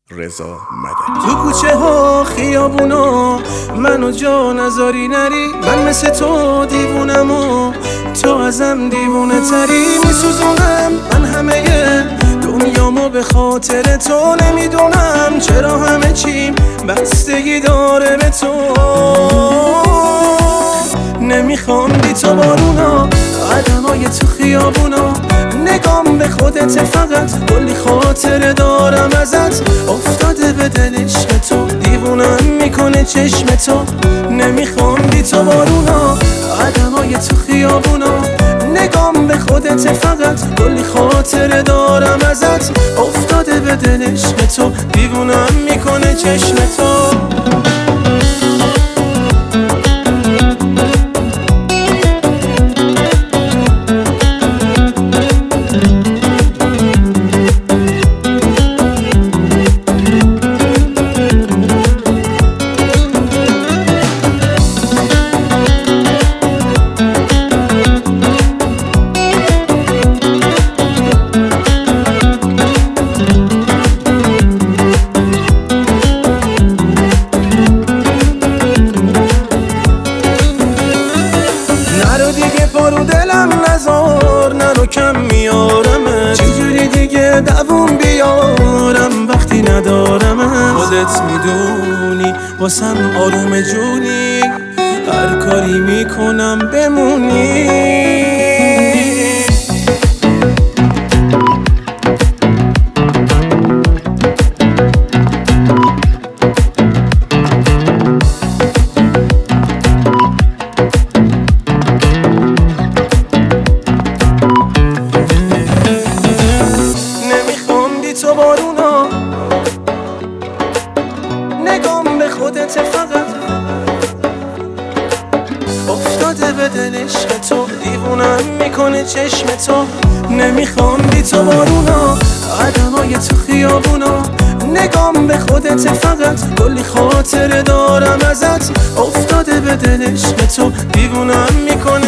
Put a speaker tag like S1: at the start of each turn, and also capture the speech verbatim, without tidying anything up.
S1: رضا مدنی.
S2: تو کوچه ها خیابونا منو جا نذاری نری، من مثل تو دیوونم و تو ازم دیوونه تری. میسوزونم من همه دنیامو به خاطر تو، نمیدونم چرا همه چیم بستگی داره به تو. نمیخوام بی تو بارونا، قدمای تو خیابونا، نگام به خودت فقط، کلی خاطره دارم ازت. افتاده به دل عشق تو، دیوونم میکنه چشم تو. نمیخوام بی تو بارونا، قدمای تو خیابونا، نگام به خودت فقط، کلی خاطره دارم ازت. افتاده به دل عشق تو، دیوونم میکنه چشم تو. پارو دلم نزار، نرو کم میارمه، چجوری دیگه دووم بیارم وقتی ندارمه. خودت میدونی واسم آروم جونی، هر کاری میکنم بمونی. تو بارونا، نگام به خودت فقط، افتاده به دل عشق تو، دیوونم میکنه چشم تو. نمیخوام بی تو بارونا، قدمای تو خیابونا، نگام به خودت فقط، کلی خاطره دارم ازت. افتاده به دل عشق تو، دیوونم میکنه